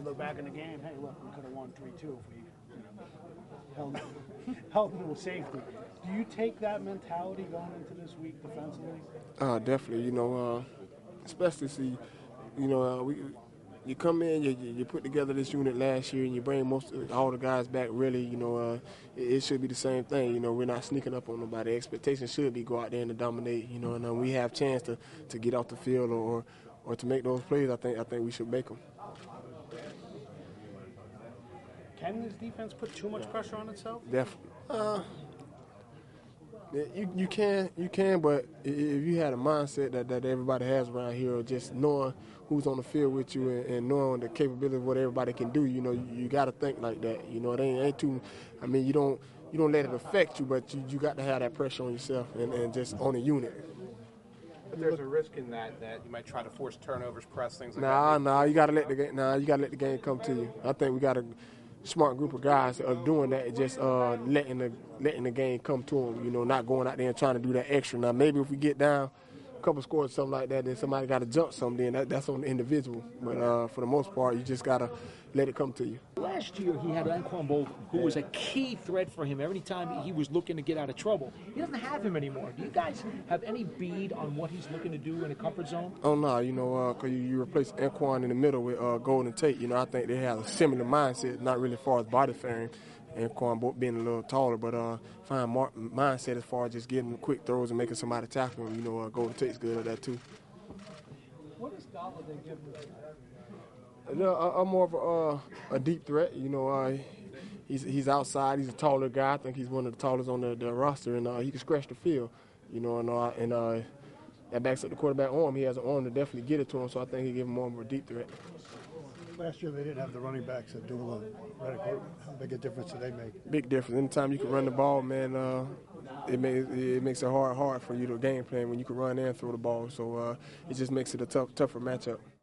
look back in the game, hey, look, we could have won 3-2 if we held, held them with safety. Do you take that mentality going into this week defensively? Definitely. Especially see, you come in, you put together this unit last year, and you bring all the guys back. Really, it should be the same thing. We're not sneaking up on nobody. Expectation should be go out there and to dominate. And we have chance to get off the field or to make those plays. I think we should make them. Can this defense put too much pressure on itself? Definitely. You can, but if you had a mindset that everybody has around here, just knowing who's on the field with you and knowing the capability of what everybody can do, you got to think like that. It ain't too. I mean, you don't let it affect you, but you got to have that pressure on yourself and just on a unit. But there's a risk in that you might try to force turnovers, press things like that. Nah, you got to let the game. Nah, you got to let the game come to you. I think we got a smart group of guys are doing that, just letting the game come to them. Not going out there and trying to do that extra. Now, maybe if we get down a couple scores or something like that, then somebody got to jump something. Then that's on the individual. But for the most part, you just got to let it come to you. Last year, he had Anquan Boldin, who was a key threat for him every time he was looking to get out of trouble. He doesn't have him anymore. Do you guys have any bead on what he's looking to do in a comfort zone? Oh, no, because you replace Anquan in the middle with Golden Tate. I think they have a similar mindset, not really as far as body frame. Anquan being a little taller, but fine mindset as far as just getting quick throws and making somebody tackle him. Golden Tate's good at that, too. What is Golladay giving you? I'm more of a deep threat. He's outside. He's a taller guy. I think he's one of the tallest on the roster, and he can scratch the field. And that backs up the quarterback arm. He has an arm to definitely get it to him, so I think he give him more of a deep threat. Last year they didn't have the running backs at Dula and Reddick. How big a difference do they make? Big difference. Anytime you can run the ball, man, it makes it hard for you to game plan when you can run and throw the ball. So it just makes it a tougher matchup.